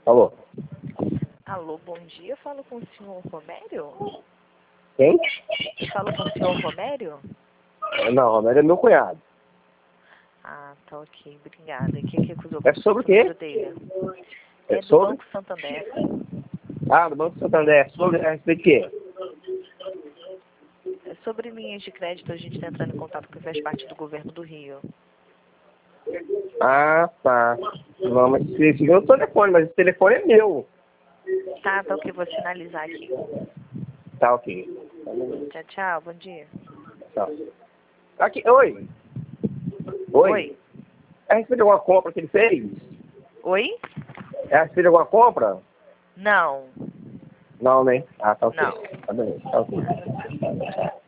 Alô? Alô, bom dia. Falo com o senhor Romério? Quem? Falo com o senhor Romério? Não, Romério é meu cunhado. Ah, tá ok. Obrigada. O que acusou É sobre o quê? dele? É É do sobre? Banco Santander. Ah, do Banco Santander. Sobre a respeito de quê? É sobre linhas de crédito. A gente está entrando em contato porque faz parte do governo do Rio. Ah, tá. Não, mas esse é o telefone, mas esse telefone é meu. Tá ok. Vou sinalizar aqui. Tá, ok. Tchau, tchau. Bom dia. Tá. Aqui, oi. Oi. É a respeito de alguma compra que ele fez? Oi? É a respeito de alguma compra? Não. Não, né? Ah, tá ok. Não. Tá bem, tá ok. Nada. Tchau.